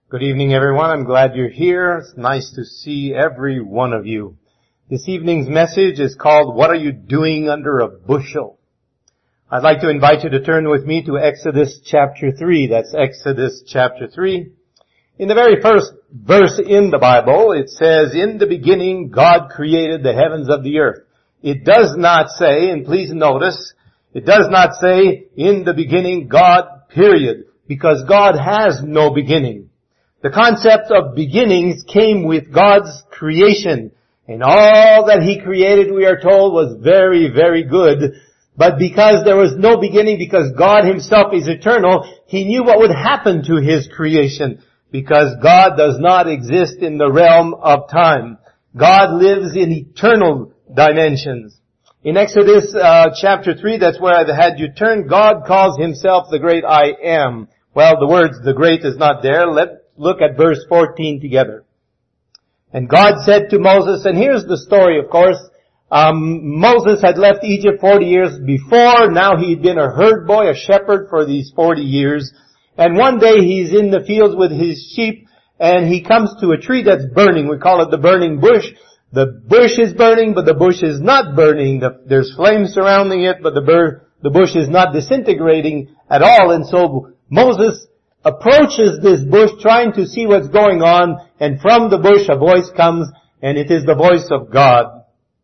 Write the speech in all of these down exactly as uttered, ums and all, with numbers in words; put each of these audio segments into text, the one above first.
Good evening, everyone. I'm glad you're here. It's nice to see every one of you. This evening's message is called, What Are You Doing Under a Bushel? I'd like to invite you to turn with me to Exodus chapter three. That's Exodus chapter three. In the very first verse in the Bible, it says, In the beginning, God created the heavens of the earth. It does not say, and please notice, it does not say, In the beginning, God, period, because God has no beginning. The concept of beginnings came with God's creation. And all that He created, we are told, was very, very good. But because there was no beginning, because God Himself is eternal, He knew what would happen to His creation. Because God does not exist in the realm of time. God lives in eternal dimensions. In Exodus uh, chapter three, that's where I had you turn, God calls Himself the great I Am. Well, the words the great is not there. Let Look at verse fourteen together. And God said to Moses, and here's the story, of course. Um, Moses had left Egypt forty years before. Now he'd been a herd boy, a shepherd for these forty years. And one day he's in the fields with his sheep, and he comes to a tree that's burning. We call it the burning bush. The bush is burning, but the bush is not burning. The, there's flames surrounding it, but the, bur, the bush is not disintegrating at all. And so Moses approaches this bush trying to see what's going on, and from the bush a voice comes, and it is the voice of God.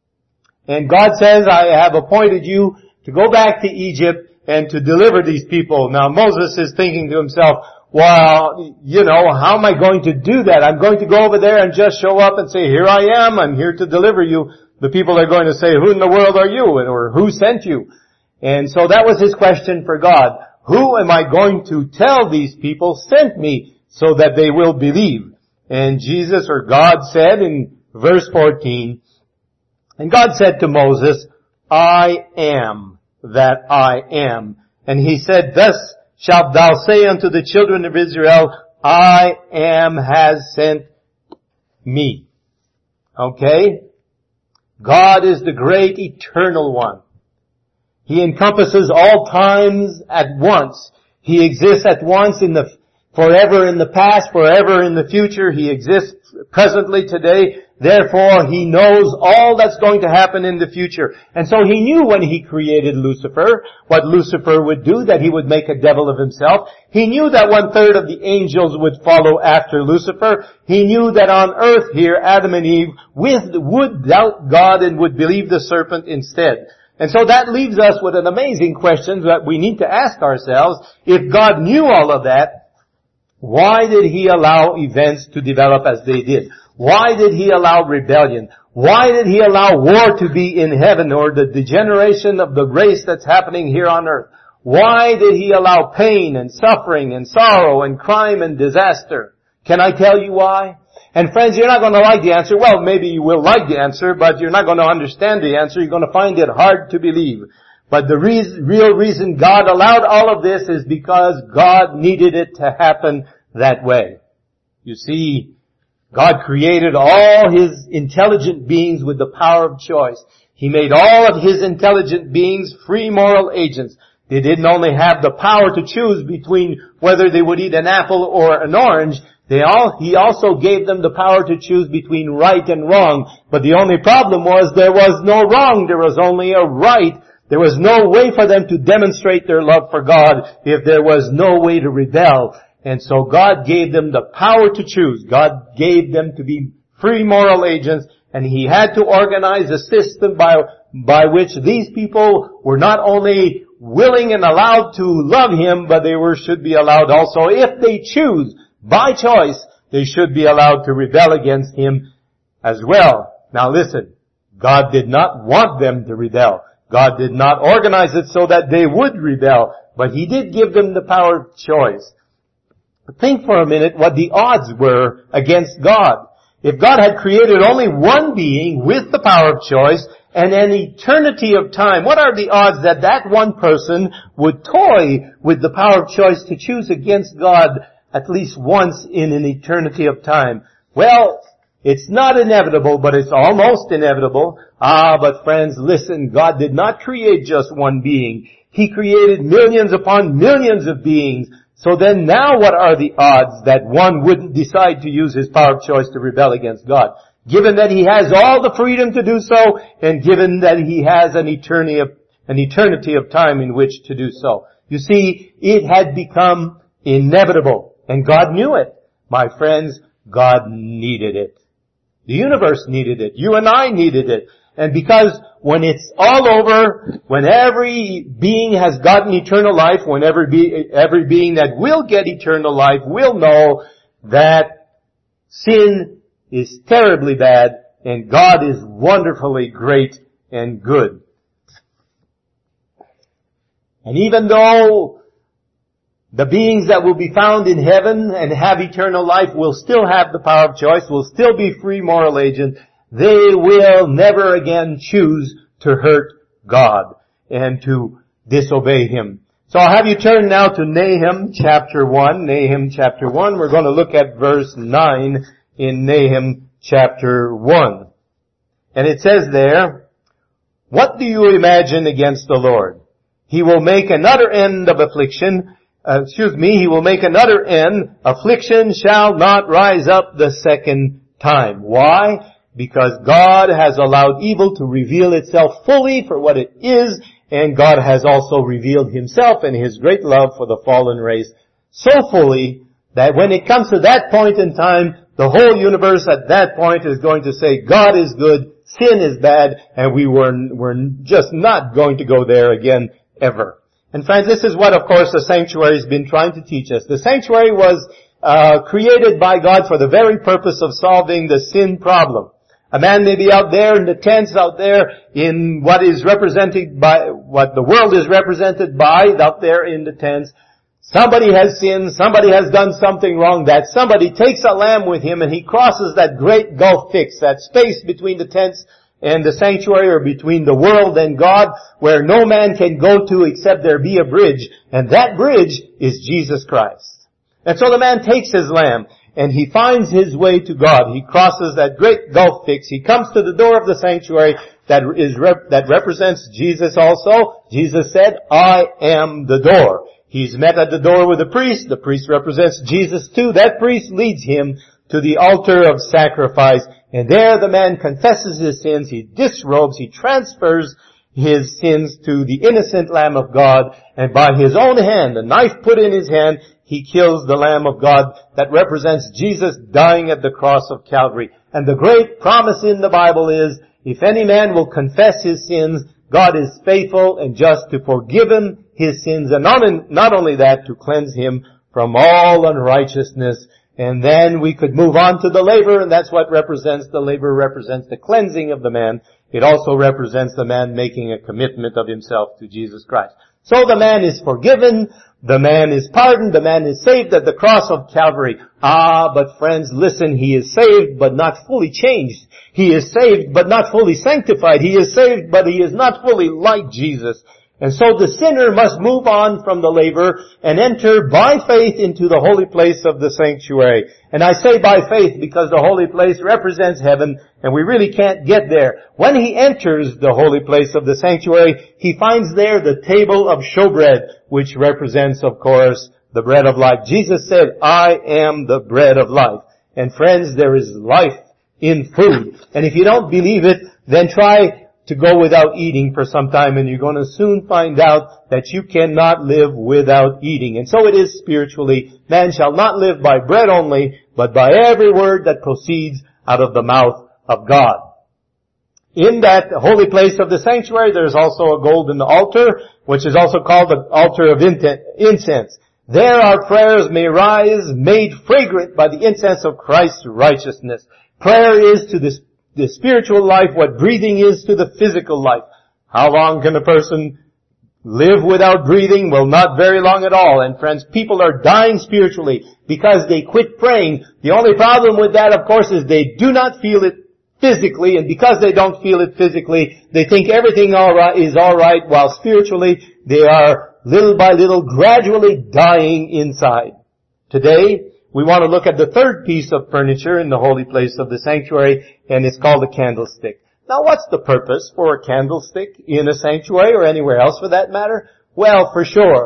And God says, I have appointed you to go back to Egypt and to deliver these people. Now Moses is thinking to himself, well, you know, how am I going to do that? I'm going to go over there and just show up and say, here I am, I'm here to deliver you. The people are going to say, who in the world are you? Or who sent you? And so that was his question for God. Who am I going to tell these people sent me so that they will believe? And Jesus or God said in verse fourteen, and God said to Moses, I am that I am. And He said, Thus shalt thou say unto the children of Israel, I am has sent me. Okay? God is the great eternal one. He encompasses all times at once. He exists at once in the forever in the past, forever in the future. He exists presently today. Therefore, He knows all that's going to happen in the future. And so He knew when He created Lucifer what Lucifer would do, that he would make a devil of himself. He knew that one third of the angels would follow after Lucifer. He knew that on earth here, Adam and Eve would doubt God and would believe the serpent instead. And so that leaves us with an amazing question that we need to ask ourselves. If God knew all of that, why did He allow events to develop as they did? Why did He allow rebellion? Why did He allow war to be in heaven, or the degeneration of the race that's happening here on earth? Why did He allow pain and suffering and sorrow and crime and disaster? Can I tell you why? And friends, you're not going to like the answer. Well, maybe you will like the answer, but you're not going to understand the answer. You're going to find it hard to believe. But the reason, real reason God allowed all of this is because God needed it to happen that way. You see, God created all His intelligent beings with the power of choice. He made all of His intelligent beings free moral agents. They didn't only have the power to choose between whether they would eat an apple or an orange. They all, He also gave them the power to choose between right and wrong. But the only problem was there was no wrong. There was only a right. There was no way for them to demonstrate their love for God if there was no way to rebel. And so God gave them the power to choose. God gave them to be free moral agents. And He had to organize a system by, by which these people were not only willing and allowed to love Him, but they were, should be allowed also, if they choose, by choice, they should be allowed to rebel against Him as well. Now listen, God did not want them to rebel. God did not organize it so that they would rebel, but He did give them the power of choice. Think for a minute what the odds were against God. If God had created only one being with the power of choice and an eternity of time, what are the odds that that one person would toy with the power of choice to choose against God at least once in an eternity of time? Well, it's not inevitable, but it's almost inevitable. Ah, but friends, listen, God did not create just one being. He created millions upon millions of beings. So then now what are the odds that one wouldn't decide to use his power of choice to rebel against God? Given that he has all the freedom to do so, and given that he has an eternity of, an eternity of time in which to do so. You see, it had become inevitable, and God knew it. My friends, God needed it. The universe needed it. You and I needed it. And because when it's all over, when every being has gotten eternal life, when every, be, every being that will get eternal life will know that sin is terribly bad and God is wonderfully great and good. And even though the beings that will be found in heaven and have eternal life will still have the power of choice, will still be free moral agents, they will never again choose to hurt God and to disobey Him. So I'll have you turn now to Nahum chapter one. Nahum chapter one. We're going to look at verse nine in Nahum chapter one. And it says there, "What do you imagine against the Lord? He will make another end of affliction. Uh, excuse me, He will make another end. Affliction shall not rise up the second time." Why? Because God has allowed evil to reveal itself fully for what it is, and God has also revealed Himself and His great love for the fallen race so fully that when it comes to that point in time, the whole universe at that point is going to say, God is good, sin is bad, and we were, we're just not going to go there again ever. And friends, this is what, of course, the sanctuary has been trying to teach us. The sanctuary was uh, created by God for the very purpose of solving the sin problem. A man may be out there in the tents, out there in what is represented by, what the world is represented by, out there in the tents. Somebody has sinned, somebody has done something wrong, that somebody takes a lamb with him and he crosses that great gulf fix, that space between the tents and the sanctuary, or between the world and God, where no man can go to except there be a bridge. And that bridge is Jesus Christ. And so the man takes his lamb and he finds his way to God. He crosses that great gulf fix. He comes to the door of the sanctuary that is rep- that represents Jesus also. Jesus said, "I am the door." He's met at the door with the priest. The priest represents Jesus too. That priest leads him to the altar of sacrifice. And there the man confesses his sins. He disrobes. He transfers his sins to the innocent Lamb of God. And by his own hand, a knife put in his hand, he kills the Lamb of God that represents Jesus dying at the cross of Calvary. And the great promise in the Bible is, if any man will confess his sins, God is faithful and just to forgive him his sins, and not, in, not only that, to cleanse him from all unrighteousness. And then we could move on to the laver, and that's what represents, the laver represents the cleansing of the man. It also represents the man making a commitment of himself to Jesus Christ. So the man is forgiven, the man is pardoned, the man is saved at the cross of Calvary. Ah, but friends, listen, he is saved but not fully changed. He is saved but not fully sanctified. He is saved but he is not fully like Jesus. And so the sinner must move on from the laver and enter by faith into the holy place of the sanctuary. And I say by faith because the holy place represents heaven and we really can't get there. When he enters the holy place of the sanctuary, he finds there the table of showbread, which represents, of course, the bread of life. Jesus said, "I am the bread of life." And friends, there is life in food. And if you don't believe it, then try to go without eating for some time, and you're going to soon find out that you cannot live without eating. And so it is spiritually. Man shall not live by bread only, but by every word that proceeds out of the mouth of God. In that holy place of the sanctuary, there's also a golden altar, which is also called the altar of incense. There our prayers may rise, made fragrant by the incense of Christ's righteousness. Prayer is to this the spiritual life what breathing is to the physical life. How long can a person live without breathing? Well, not very long at all. And friends, people are dying spiritually because they quit praying. The only problem with that, of course, is they do not feel it physically, and because they don't feel it physically, they think everything all right is all right, while spiritually they are little by little gradually dying inside. Today, we want to look at the third piece of furniture in the holy place of the sanctuary, and it's called a candlestick. Now, what's the purpose for a candlestick in a sanctuary or anywhere else for that matter? Well, for sure,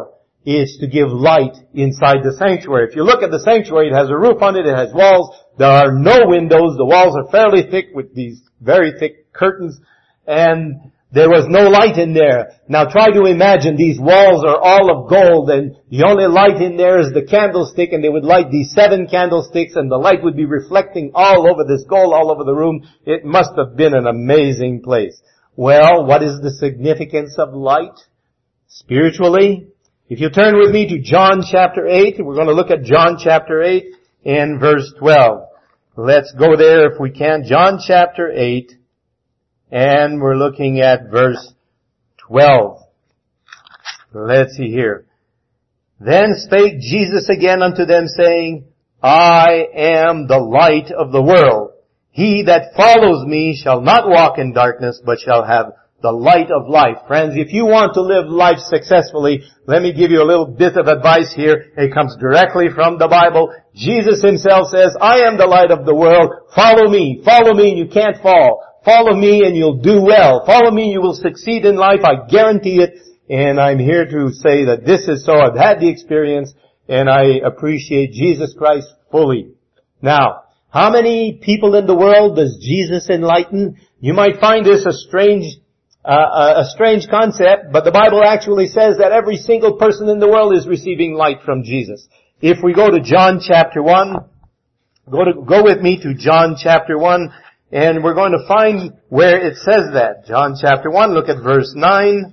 is to give light inside the sanctuary. If you look at the sanctuary, it has a roof on it, it has walls. There are no windows. The walls are fairly thick with these very thick curtains, and there was no light in there. Now try to imagine these walls are all of gold, and the only light in there is the candlestick, and they would light these seven candlesticks, and the light would be reflecting all over this gold, all over the room. It must have been an amazing place. Well, what is the significance of light spiritually? If you turn with me to John chapter eight, we're going to look at John chapter eight and verse twelve. Let's go there if we can. John chapter eight, and we're looking at verse twelve. Let's see here. Then spake Jesus again unto them, saying, I am the light of the world. He that follows me shall not walk in darkness, but shall have the light of life. Friends, if you want to live life successfully, let me give you a little bit of advice here. It comes directly from the Bible. Jesus himself says, I am the light of the world. Follow me. Follow me and you can't fall. Follow me and you'll do well. Follow me and you will succeed in life. I guarantee it. And I'm here to say that this is so. I've had the experience and I appreciate Jesus Christ fully. Now, how many people in the world does Jesus enlighten? You might find this a strange Uh, a strange concept, but the Bible actually says that every single person in the world is receiving light from Jesus. If we go to John chapter one, go to, go with me to John chapter one, and we're going to find where it says that. John chapter one, look at verse nine.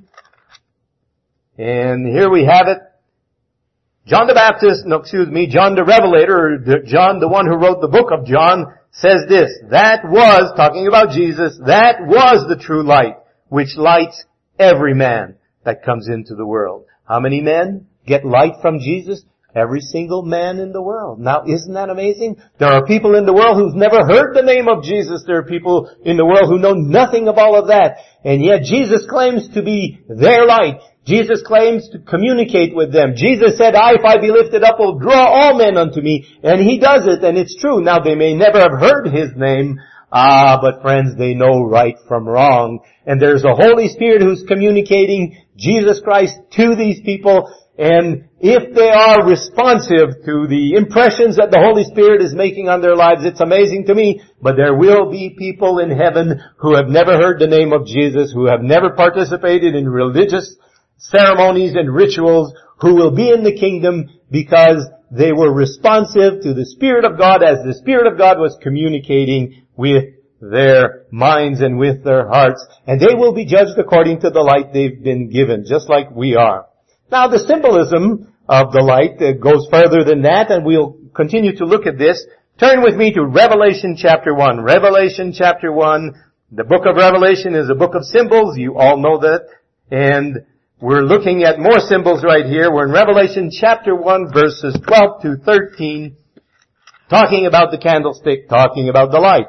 And here we have it. John the Baptist, no, excuse me, John the Revelator, or the, John, the one who wrote the book of John, says this, that was, talking about Jesus, that was the true light, which lights every man that comes into the world. How many men get light from Jesus? Every single man in the world. Now, isn't that amazing? There are people in the world who've never heard the name of Jesus. There are people in the world who know nothing of all of that. And yet Jesus claims to be their light. Jesus claims to communicate with them. Jesus said, I, if I be lifted up, will draw all men unto me. And He does it, and it's true. Now, they may never have heard His name. Ah, but friends, they know right from wrong. And there's a Holy Spirit who's communicating Jesus Christ to these people. And if they are responsive to the impressions that the Holy Spirit is making on their lives, it's amazing to me. But there will be people in heaven who have never heard the name of Jesus, who have never participated in religious ceremonies and rituals, who will be in the kingdom because they were responsive to the Spirit of God as the Spirit of God was communicating with their minds and with their hearts. And they will be judged according to the light they've been given, just like we are. Now, the symbolism of the light goes further than that, and we'll continue to look at this. Turn with me to Revelation chapter one. Revelation chapter one. The book of Revelation is a book of symbols. You all know that. And we're looking at more symbols right here. We're in Revelation chapter one, verses twelve to thirteen, talking about the candlestick, talking about the light.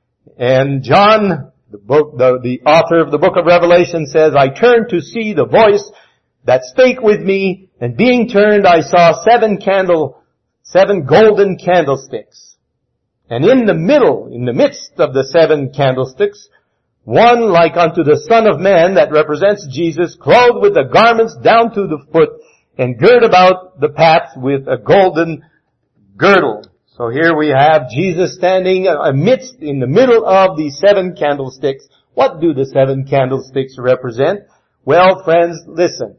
And John, the book, the, the author of the book of Revelation, says, I turned to see the voice that spake with me, and being turned I saw seven candle, seven golden candlesticks. And in the middle, in the midst of the seven candlesticks, one like unto the Son of Man, that represents Jesus, clothed with the garments down to the foot, and girt about the path with a golden girdle. So here we have Jesus standing amidst, in the middle of the seven candlesticks. What do the seven candlesticks represent? Well, friends, listen.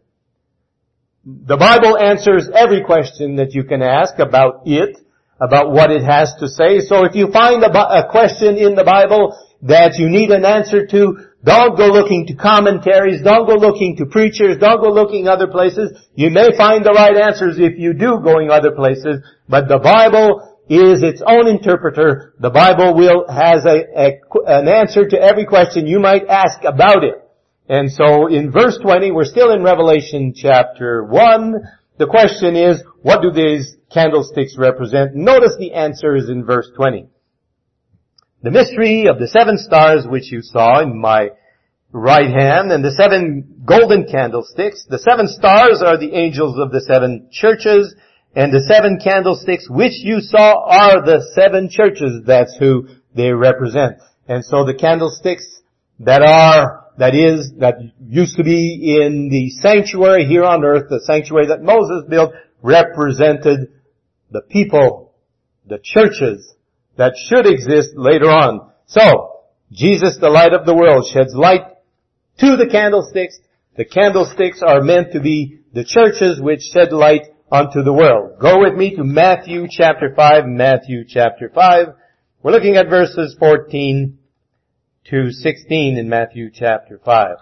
The Bible answers every question that you can ask about it, about what it has to say. So if you find a, a question in the Bible that you need an answer to, don't go looking to commentaries, don't go looking to preachers, don't go looking other places. You may find the right answers if you do going other places, but the Bible is its own interpreter. The Bible will has a, a an answer to every question you might ask about it. And so in verse twenty, we're still in Revelation chapter one. The question is, what do these candlesticks represent? Notice the answer is in verse twenty. The mystery of the seven stars which you saw in my right hand, and the seven golden candlesticks. The seven stars are the angels of the seven churches, and the seven candlesticks which you saw are the seven churches. That's who they represent. And so the candlesticks that are that is, that used to be in the sanctuary here on earth, the sanctuary that Moses built, represented the people, the churches that should exist later on. So, Jesus, the light of the world, sheds light to the candlesticks. The candlesticks are meant to be the churches which shed light unto the world. Go with me to Matthew chapter five, Matthew chapter five. We're looking at verses fourteen to sixteen in Matthew chapter five.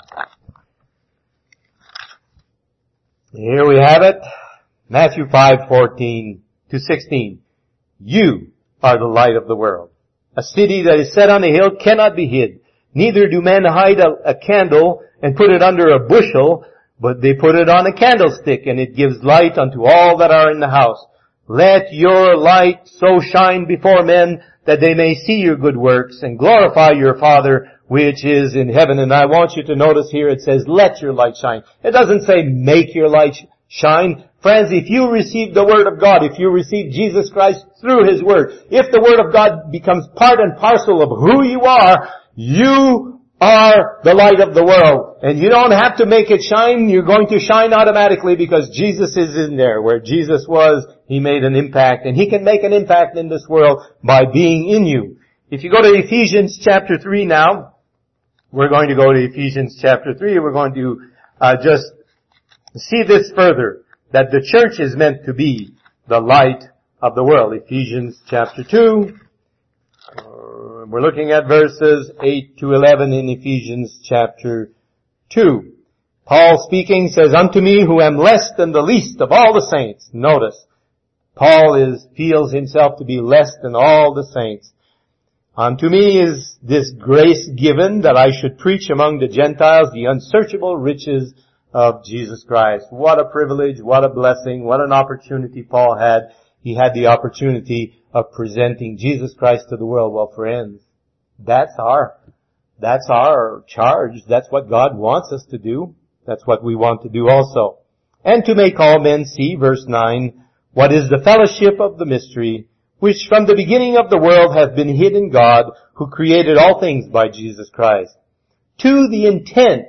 Here we have it. Matthew five, fourteen to sixteen. You are the light of the world. A city that is set on a hill cannot be hid. Neither do men hide a, a candle and put it under a bushel, but they put it on a candlestick, and it gives light unto all that are in the house. Let your light so shine before men that they may see your good works and glorify your Father which is in heaven. And I want you to notice here it says, let your light shine. It doesn't say make your light shine. Friends, if you receive the Word of God, if you receive Jesus Christ through His Word, if the Word of God becomes part and parcel of who you are, you are the light of the world. And you don't have to make it shine. You're going to shine automatically because Jesus is in there. Where Jesus was, He made an impact. And He can make an impact in this world by being in you. If you go to Ephesians chapter three now, we're going to go to Ephesians chapter three. We're going to uh, just see this further, that the church is meant to be the light of the world. Ephesians chapter two. Uh, we're looking at verses eight to eleven in Ephesians chapter two. Paul speaking says, unto me who am less than the least of all the saints. Notice, Paul is, feels himself to be less than all the saints. Unto me is this grace given that I should preach among the Gentiles the unsearchable riches of Jesus Christ. What a privilege, what a blessing, what an opportunity Paul had. He had the opportunity of presenting Jesus Christ to the world. Well, friends, that's our, that's our charge. That's what God wants us to do. That's what we want to do also. And to make all men see, verse nine, what is the fellowship of the mystery, which from the beginning of the world hath been hid in God, who created all things by Jesus Christ, to the intent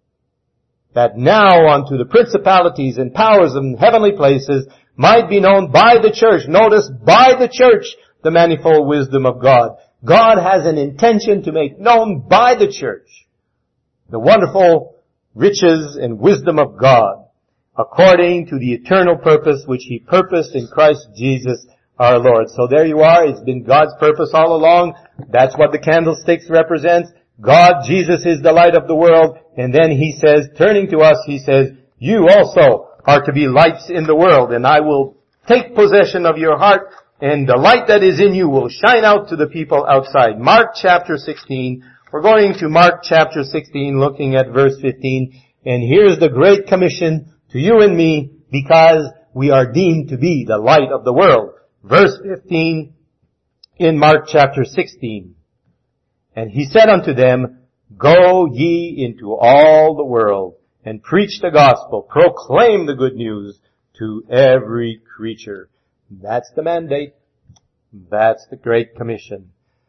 that now unto the principalities and powers in heavenly places might be known by the church. Notice, by the church, the manifold wisdom of God. God has an intention to make known by the church the wonderful riches and wisdom of God, according to the eternal purpose which He purposed in Christ Jesus our Lord. So there you are. It's been God's purpose all along. That's what the candlesticks represents. God, Jesus, is the light of the world. And then He says, turning to us, He says, you also are to be lights in the world, and I will take possession of your heart, and the light that is in you will shine out to the people outside. Mark chapter sixteen. We're going to Mark chapter sixteen, looking at verse fifteen. And here's the great commission to you and me, because we are deemed to be the light of the world. Verse fifteen in Mark chapter sixteen. And He said unto them, go ye into all the world, and preach the gospel, proclaim the good news to every creature. That's the mandate. That's the Great Commission.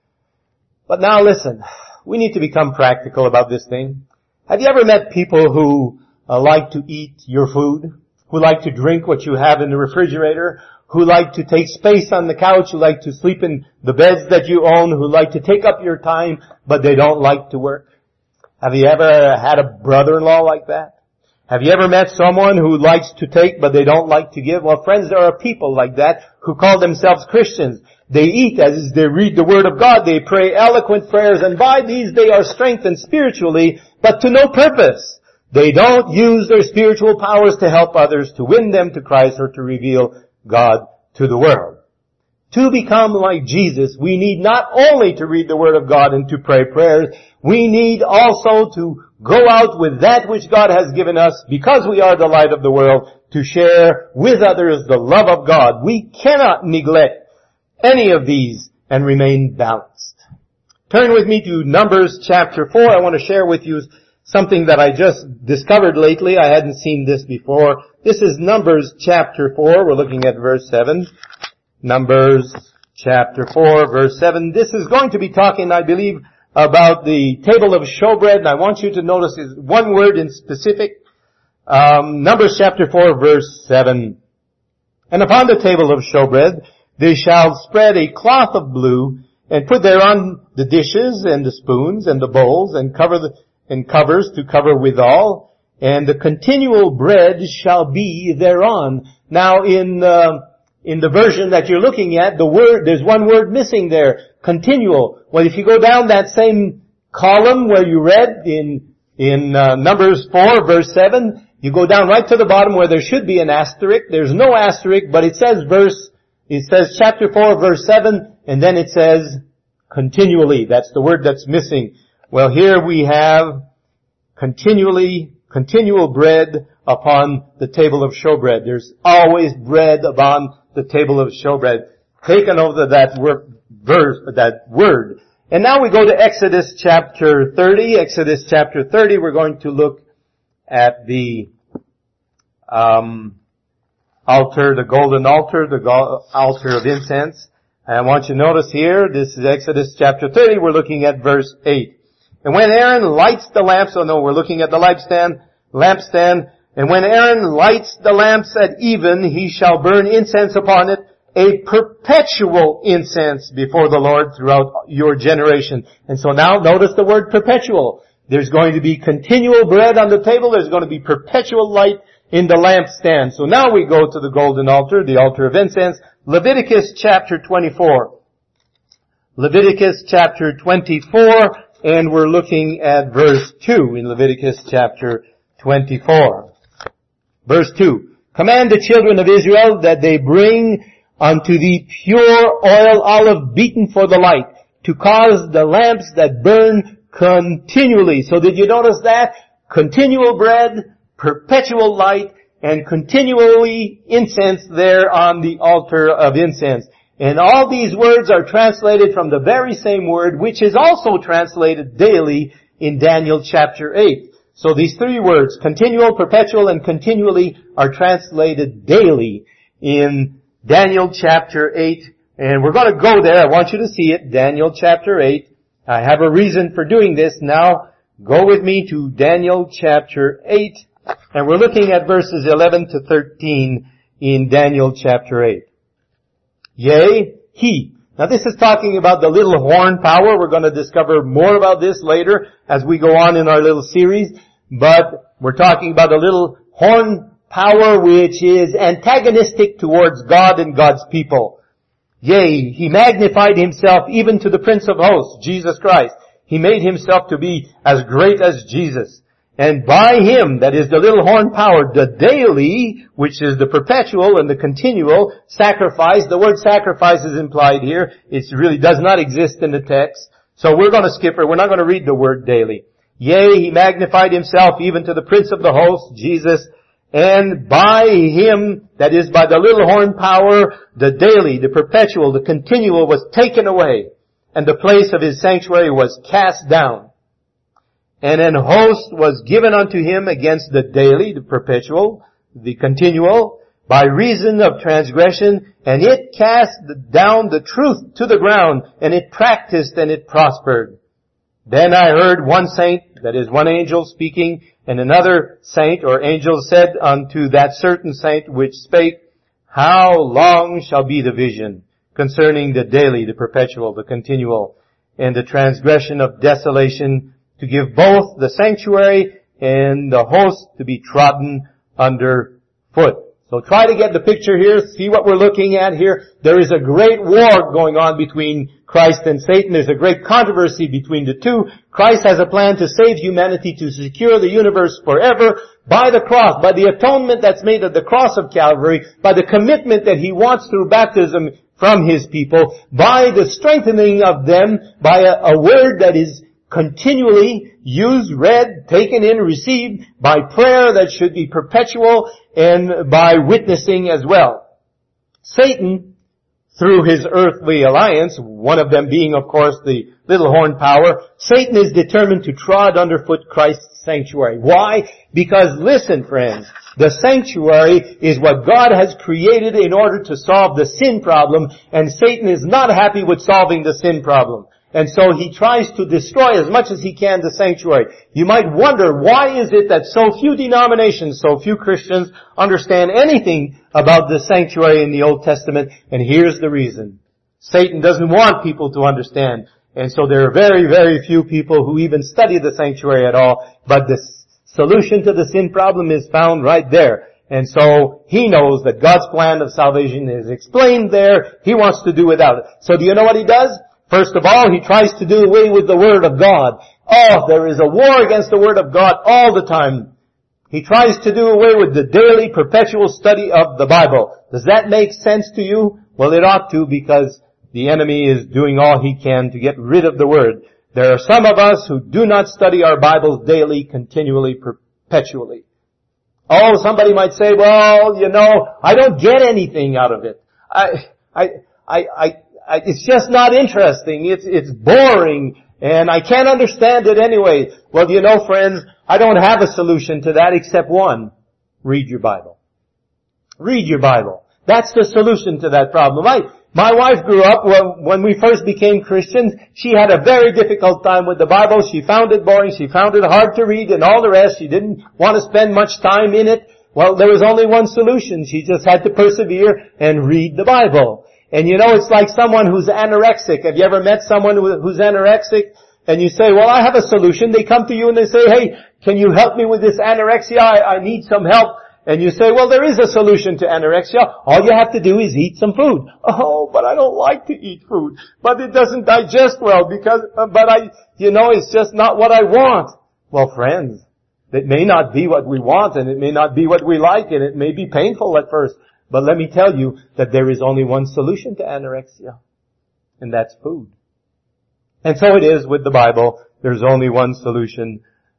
But now listen, we need to become practical about this thing. Have you ever met people who uh, like to eat your food? Who like to drink what you have in the refrigerator? Who like to take space on the couch? Who like to sleep in the beds that you own? Who like to take up your time, but they don't like to work? Have you ever had a brother-in-law like that? Have you ever met someone who likes to take but they don't like to give? Well, friends, there are people like that who call themselves Christians. They eat as they read the Word of God. They pray eloquent prayers, and by these they are strengthened spiritually, but to no purpose. They don't use their spiritual powers to help others, to win them to Christ, or to reveal God to the world. To become like Jesus, we need not only to read the Word of God and to pray prayers, we need also to go out with that which God has given us, because we are the light of the world, to share with others the love of God. We cannot neglect any of these and remain balanced. Turn with me to Numbers chapter four. I want to share with you something that I just discovered lately. I hadn't seen this before. This is Numbers chapter four. We're looking at verse seven. Numbers chapter four, verse seven. This is going to be talking, I believe, about the table of showbread, and I want you to notice is one word in specific. Um, Numbers chapter four, verse seven. And upon the table of showbread, they shall spread a cloth of blue, and put thereon the dishes, and the spoons, and the bowls, and cover the, and covers to cover withal, and the continual bread shall be thereon. Now in, uh, in the version that you're looking at, the word, there's one word missing there. Continual. Well, if you go down that same column where you read in, in, uh, Numbers four, verse seven, you go down right to the bottom where there should be an asterisk. There's no asterisk, but it says verse, it says chapter four, verse seven, and then it says continually. That's the word that's missing. Well, here we have continually, continual bread upon the table of showbread. There's always bread upon the table of showbread. Taken over that word, verse, that word. And now we go to Exodus chapter thirty. Exodus chapter thirty, we're going to look at the um, altar, the golden altar, the go- altar of incense. And I want you to notice here, this is Exodus chapter thirty, we're looking at verse eight. And when Aaron lights the lamps, oh no, we're looking at the lampstand, lampstand, and when Aaron lights the lamps at even, he shall burn incense upon it, a perpetual incense before the Lord throughout your generation. And so now notice the word perpetual. There's going to be continual bread on the table. There's going to be perpetual light in the lampstand. So now we go to the golden altar, the altar of incense. Leviticus chapter twenty-four. Leviticus chapter twenty-four, and we're looking at verse two in Leviticus chapter twenty-four. Verse two. Command the children of Israel that they bring unto thee pure oil olive beaten for the light, to cause the lamps that burn continually. So did you notice that? Continual bread, perpetual light, and continually incense there on the altar of incense. And all these words are translated from the very same word, which is also translated daily in Daniel chapter eight. So these three words, continual, perpetual, and continually, are translated daily in Daniel chapter eight. And we're going to go there. I want you to see it. Daniel chapter eight. I have a reason for doing this now. Go with me to Daniel chapter eight. And we're looking at verses eleven to thirteen in Daniel chapter eight. Yea, he. Now this is talking about the little horn power. We're going to discover more about this later as we go on in our little series. But we're talking about a little horn power which is antagonistic towards God and God's people. Yea, he magnified himself even to the Prince of Hosts, Jesus Christ. He made himself to be as great as Jesus. And by him, that is the little horn power, the daily, which is the perpetual and the continual sacrifice. The word sacrifice is implied here. It really does not exist in the text. So we're going to skip it. We're not going to read the word daily. Yea, he magnified himself even to the Prince of the Hosts, Jesus. And by him, that is by the little horn power, the daily, the perpetual, the continual was taken away. And the place of his sanctuary was cast down. And an host was given unto him against the daily, the perpetual, the continual, by reason of transgression, and it cast down the truth to the ground, and it practiced and it prospered. Then I heard one saint, that is one angel speaking, and another saint or angel said unto that certain saint which spake, How long shall be the vision concerning the daily, the perpetual, the continual, and the transgression of desolation, to give both the sanctuary and the host to be trodden under foot. So try to get the picture here, see what we're looking at here. There is a great war going on between Christ and Satan. There's a great controversy between the two. Christ has a plan to save humanity, to secure the universe forever by the cross, by the atonement that's made at the cross of Calvary, by the commitment that he wants through baptism from his people, by the strengthening of them, by a, a word that is continually used, read, taken in, received, by prayer that should be perpetual, and by witnessing as well. Satan, through his earthly alliance, one of them being, of course, the little horn power, Satan is determined to trod underfoot Christ's sanctuary. Why? Because listen, friends, the sanctuary is what God has created in order to solve the sin problem, and Satan is not happy with solving the sin problem. And so he tries to destroy as much as he can the sanctuary. You might wonder, why is it that so few denominations, so few Christians understand anything about the sanctuary in the Old Testament? And here's the reason. Satan doesn't want people to understand. And so there are very, very few people who even study the sanctuary at all. But the solution to the sin problem is found right there. And so he knows that God's plan of salvation is explained there. He wants to do without it. So do you know what he does? First of all, he tries to do away with the Word of God. Oh, there is a war against the Word of God all the time. He tries to do away with the daily, perpetual study of the Bible. Does that make sense to you? Well, it ought to, because the enemy is doing all he can to get rid of the Word. There are some of us who do not study our Bibles daily, continually, perpetually. Oh, somebody might say, well, you know, I don't get anything out of it. I, I, I, I, I it's just not interesting. It's, it's boring, and I can't understand it anyway. Well, you know, friends, I don't have a solution to that except one. Read your Bible. Read your Bible. That's the solution to that problem. I, My wife grew up, when, when we first became Christians, she had a very difficult time with the Bible. She found it boring, she found it hard to read, and all the rest. She didn't want to spend much time in it. Well, there was only one solution. She just had to persevere and read the Bible. And you know, it's like someone who's anorexic. Have you ever met someone who's anorexic? And you say, well, I have a solution. They come to you and they say, hey, can you help me with this anorexia? I, I need some help. And you say, well, there is a solution to anorexia. All you have to do is eat some food. Oh, but I don't like to eat food. But it doesn't digest well because, uh, but I, you know, it's just not what I want. Well, friends, it may not be what we want, and it may not be what we like, and it may be painful at first. But let me tell you that there is only one solution to anorexia, and that's food. And so it is with the Bible. There's only one solution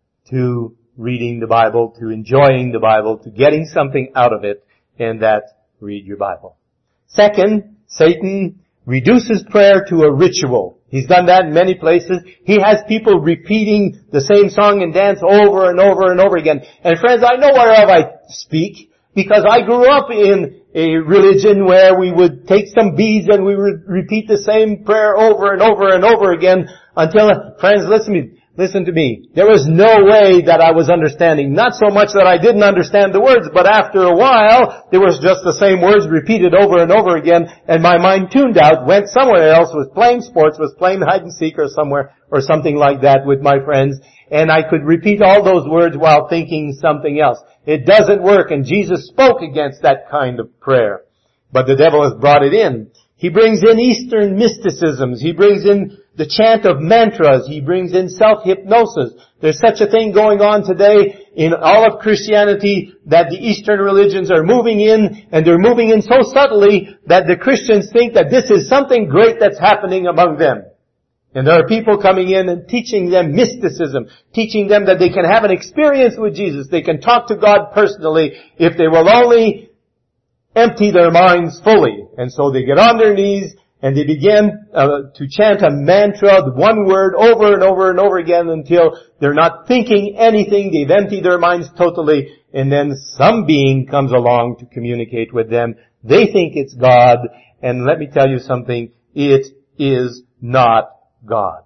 to reading the Bible, to enjoying the Bible, to getting something out of it, and that's read your Bible. Second, Satan reduces prayer to a ritual. He's done that in many places. He has people repeating the same song and dance over and over and over again. And friends, I know whereof I speak, because I grew up in a religion where we would take some beads and we would repeat the same prayer over and over and over again until, friends, listen to me. Listen to me. There was no way that I was understanding. Not so much that I didn't understand the words, but after a while, there was just the same words repeated over and over again, and my mind tuned out, went somewhere else, was playing sports, was playing hide and seek or somewhere, or something like that with my friends, and I could repeat all those words while thinking something else. It doesn't work, and Jesus spoke against that kind of prayer. But the devil has brought it in. He brings in Eastern mysticisms. He brings in the chant of mantras. He brings in self-hypnosis. There's such a thing going on today in all of Christianity that the Eastern religions are moving in, and they're moving in so subtly that the Christians think that this is something great that's happening among them. And there are people coming in and teaching them mysticism, teaching them that they can have an experience with Jesus. They can talk to God personally if they will only empty their minds fully. And so they get on their knees and they begin uh, to chant a mantra, one word, over and over and over again until they're not thinking anything. They've emptied their minds totally, and then some being comes along to communicate with them. They think it's God, and let me tell you something, it is not God.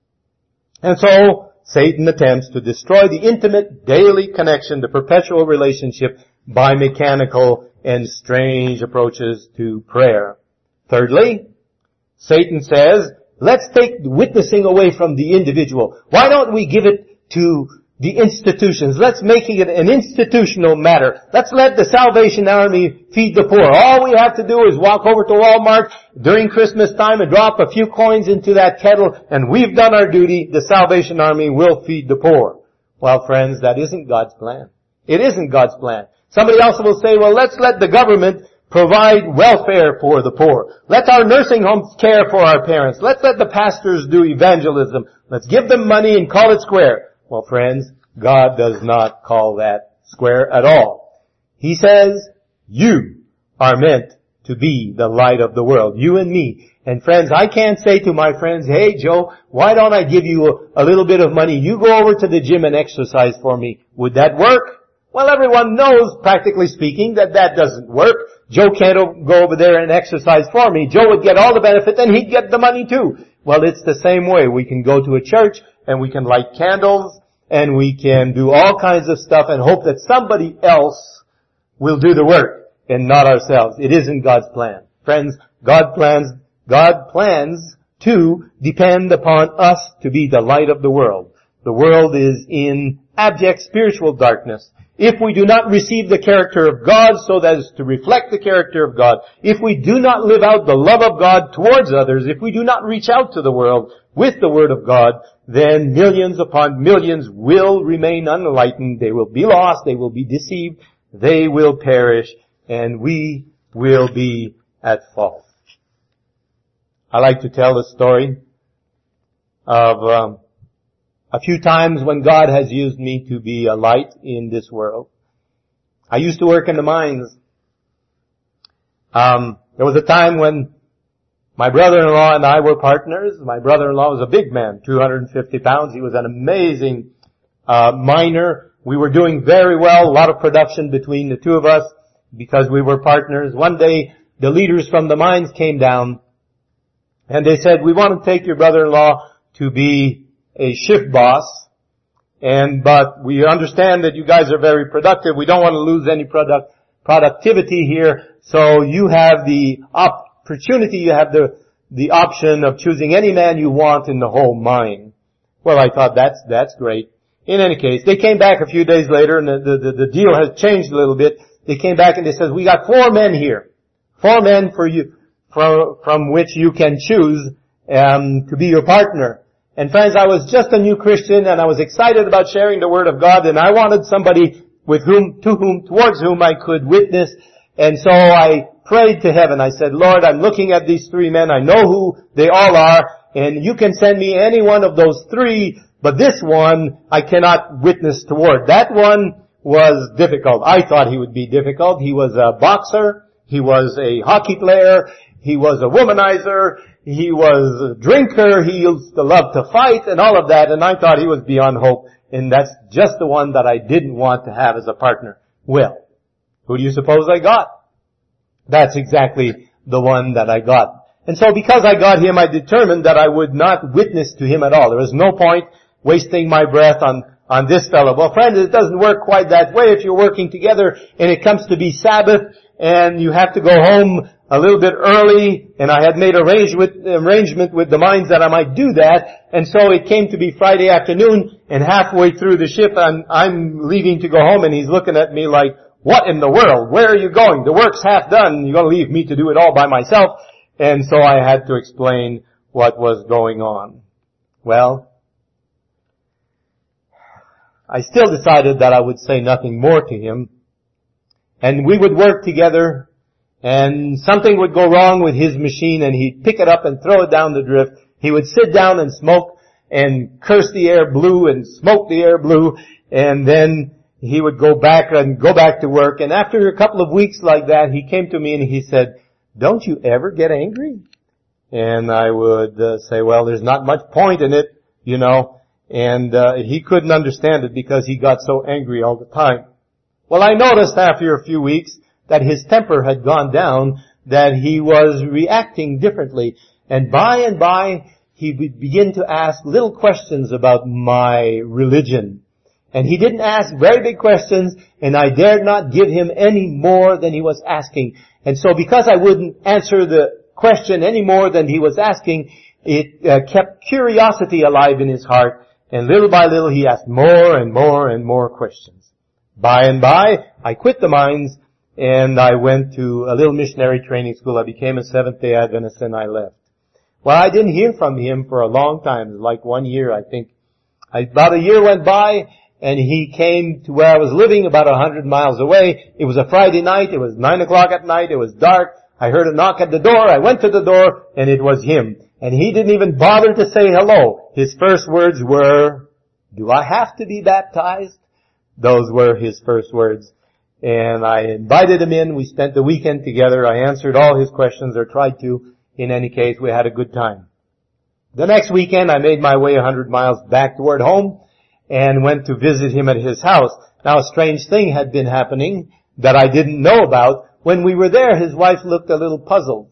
And so Satan attempts to destroy the intimate daily connection, the perpetual relationship, by mechanical and strange approaches to prayer. Thirdly, Satan says, let's take witnessing away from the individual. Why don't we give it to the institutions? Let's make it an institutional matter. Let's let the Salvation Army feed the poor. All we have to do is walk over to Walmart during Christmas time and drop a few coins into that kettle, and we've done our duty. The Salvation Army will feed the poor. Well, friends, that isn't God's plan. It isn't God's plan. Somebody else will say, well, let's let the government provide welfare for the poor. Let our nursing homes care for our parents. Let's let the pastors do evangelism. Let's give them money and call it square. Well, friends, God does not call that square at all. He says, you are meant to be the light of the world. You and me. And friends, I can't say to my friends, hey Joe, why don't I give you a, a little bit of money? You go over to the gym and exercise for me. Would that work? Well, everyone knows, practically speaking, that that doesn't work. Joe can't go over there and exercise for me. Joe would get all the benefit, and he'd get the money too. Well, it's the same way. We can go to a church, and we can light candles, and we can do all kinds of stuff and hope that somebody else will do the work and not ourselves. It isn't God's plan. Friends, God plans, God plans to depend upon us to be the light of the world. The world is in abject spiritual darkness. If we do not receive the character of God so that as to reflect the character of God, if we do not live out the love of God towards others, if we do not reach out to the world with the Word of God, then millions upon millions will remain unenlightened. They will be lost. They will be deceived. They will perish. And we will be at fault. I like to tell the story of um, a few times when God has used me to be a light in this world. I used to work in the mines. Um, there was a time when my brother-in-law and I were partners. My brother-in-law was a big man, two hundred fifty pounds. He was an amazing uh, miner. We were doing very well, a lot of production between the two of us because we were partners. One day, the leaders from the mines came down and they said, we want to take your brother-in-law to be a shift boss, and but we understand that you guys are very productive. We don't want to lose any product productivity here, so you have the opportunity, you have the the option of choosing any man you want in the whole mine. Well, I thought that's that's great. In any case, they came back a few days later, and the the, the deal has changed a little bit. They came back and they said, we got four men here, four men for you from from which you can choose um, to be your partner. And friends, I was just a new Christian and I was excited about sharing the Word of God, and I wanted somebody with whom, to whom, towards whom I could witness. And so I prayed to heaven. I said, Lord, I'm looking at these three men. I know who they all are, and you can send me any one of those three, but this one I cannot witness toward. That one was difficult. I thought he would be difficult. He was a boxer. He was a hockey player. He was a womanizer. He was a drinker. He used to love to fight and all of that. And I thought he was beyond hope. And that's just the one that I didn't want to have as a partner. Well, who do you suppose I got? That's exactly the one that I got. And so because I got him, I determined that I would not witness to him at all. There was no point wasting my breath on, on this fellow. Well, friends, it doesn't work quite that way. If you're working together and it comes to be Sabbath and you have to go home a little bit early, and I had made arrangement, arrangement with the mines that I might do that, and so it came to be Friday afternoon, and halfway through the shift, I'm, I'm leaving to go home, and he's looking at me like, what in the world? Where are you going? The work's half done, you're going to leave me to do it all by myself. And so I had to explain what was going on. Well, I still decided that I would say nothing more to him, and we would work together. And something would go wrong with his machine and he'd pick it up and throw it down the drift. He would sit down and smoke and curse the air blue and smoke the air blue, and then he would go back and go back to work. And after a couple of weeks like that, he came to me and he said, don't you ever get angry? And I would uh, say, well, there's not much point in it, you know. And uh, he couldn't understand it because he got so angry all the time. Well, I noticed after a few weeks that his temper had gone down, that he was reacting differently. And by and by, he would begin to ask little questions about my religion. And he didn't ask very big questions, and I dared not give him any more than he was asking. And so because I wouldn't answer the question any more than he was asking, it uh, kept curiosity alive in his heart. And little by little, he asked more and more and more questions. By and by, I quit the mines, and I went to a little missionary training school. I became a Seventh-day Adventist, and I left. Well, I didn't hear from him for a long time, like one year, I think. I, about a year went by, and he came to where I was living, about a hundred miles away. It was a Friday night. It was nine o'clock at night. It was dark. I heard a knock at the door. I went to the door, and it was him. And he didn't even bother to say hello. His first words were, do I have to be baptized? Those were his first words. And I invited him in. We spent the weekend together. I answered all his questions, or tried to. In any case, we had a good time. The next weekend, I made my way a hundred miles back toward home and went to visit him at his house. Now a strange thing had been happening that I didn't know about. When we were there, his wife looked a little puzzled.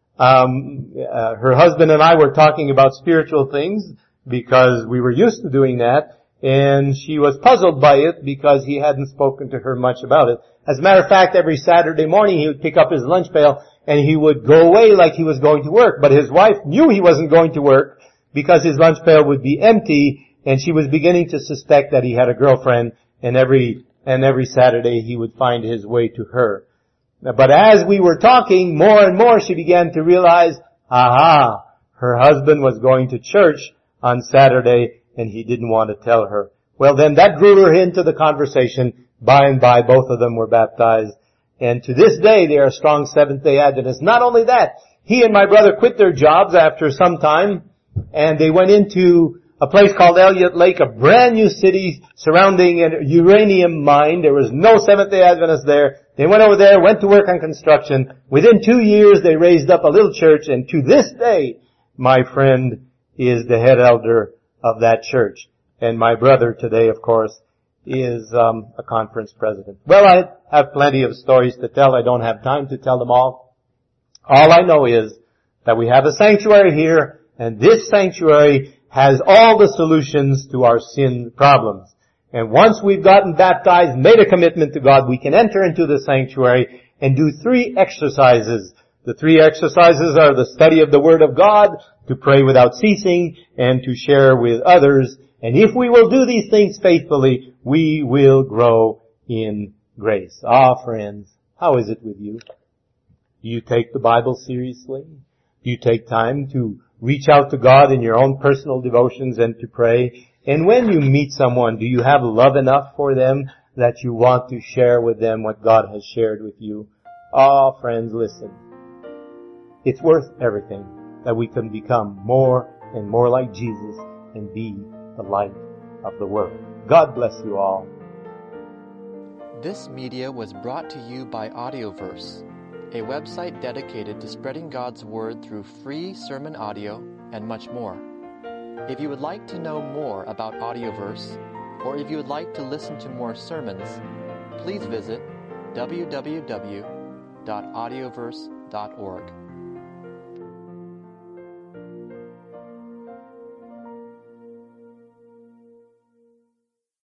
Um, uh, her husband and I were talking about spiritual things because we were used to doing that, and she was puzzled by it because he hadn't spoken to her much about it. As a matter of fact, every Saturday morning he would pick up his lunch pail and he would go away like he was going to work. But his wife knew he wasn't going to work because his lunch pail would be empty, and she was beginning to suspect that he had a girlfriend, and every, and every Saturday he would find his way to her. But as we were talking, more and more she began to realize, aha, her husband was going to church on Saturday and he didn't want to tell her. Well, then that drew her into the conversation. By and by, both of them were baptized. And to this day, they are strong Seventh-day Adventists. Not only that, he and my brother quit their jobs after some time, and they went into a place called Elliott Lake, a brand new city surrounding a uranium mine. There was no Seventh-day Adventists there. They went over there, went to work on construction. Within two years, they raised up a little church, and to this day, my friend is the head elder of that church. And my brother today, of course, is um, a conference president. Well, I have plenty of stories to tell. I don't have time to tell them all. All I know is that we have a sanctuary here, and this sanctuary has all the solutions to our sin problems. And once we've gotten baptized, made a commitment to God, we can enter into the sanctuary and do three exercises. The three exercises are the study of the Word of God, to pray without ceasing, and to share with others. And if we will do these things faithfully, we will grow in grace. Ah, friends, how is it with you? Do you take the Bible seriously? Do you take time to reach out to God in your own personal devotions and to pray? And when you meet someone, do you have love enough for them that you want to share with them what God has shared with you? Ah, friends, listen. It's worth everything that we can become more and more like Jesus and be the light of the world. God bless you all. This media was brought to you by Audioverse, a website dedicated to spreading God's Word through free sermon audio and much more. If you would like to know more about Audioverse, or if you would like to listen to more sermons, please visit w w w dot audioverse dot org.